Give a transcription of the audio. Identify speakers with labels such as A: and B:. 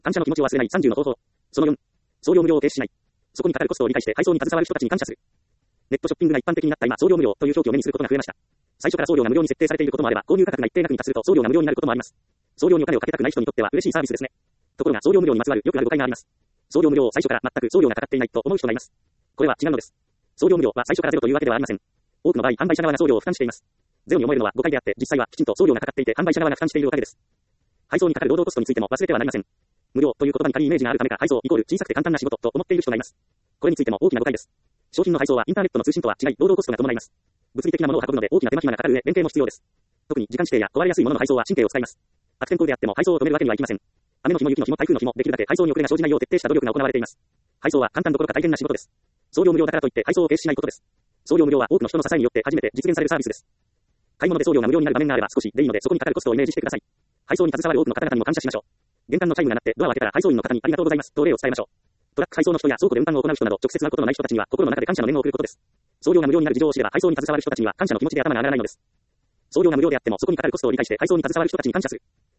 A: 感謝の気持ちを忘れない30の方法。その4、送料無料を停止しない。そこにかかるコストを理解して配送に携わる人たちに感謝する。ネットショッピングが一般的になった今、送料無料という表記を目にすることが増えました。最初から送料が無料に設定されていることもあれば、購入価格が一定額に達すると送料が無料になることもあります。送料にお金をかけたくない人にとっては嬉しいサービスですね。ところが送料無料にまつわるよくある誤解があります。送料無料を最初から全く送料がかかっていないと思う人がいます。これは違うのです。送料無料は最初からゼロというわけではありません。多くの場合、販売者側が送料を負担しています。ゼロに思えるのは誤解であって、実際はきちんと送料がかかっていて販売者側が負担しているおかげです。配送にかかる労働コストについても忘れてはなりません。無料という言葉に軽いイメージがあるためか、配送イコール小さくて簡単な仕事と思っている人がいます。これについても大きな誤解です。商品の配送はインターネットの通信とは違い、労働コストが伴います。物理的なものを運ぶので大きな手間暇がかかる上、連携も必要です。特に時間指定や壊れやすいものの配送は神経を使います。悪天候であっても配送を止めるわけにはいきません。雨の日も雪の日も台風の日もできるだけ配送に遅れが生じないよう徹底した努力が行われています。配送は簡単どころか大変な仕事です。送料無料だからといって配送を停止しないことです。送料無料は多くの人の支えによって初めて実現されるサービスです。買い物で送料が無料になる場面があれば少しでいいのでそこにかかるコストをイメージしてください。配送に携わる多くの方々にも感謝しましょう。玄関のチャイムが鳴ってドアを開けたら配送員の方にありがとうございますとお礼を伝えましょう。トラック配送の人や倉庫で運搬を行う人など直接会うことのない人たちには心の中で感謝の念を送ることです。送料が無料になる事情を知れば配送に携わる人たちには感謝の気持ちで頭が上がらないのです。送料が無料であってもそこにかかるコストを理解して配送に携わる人たちに感謝する。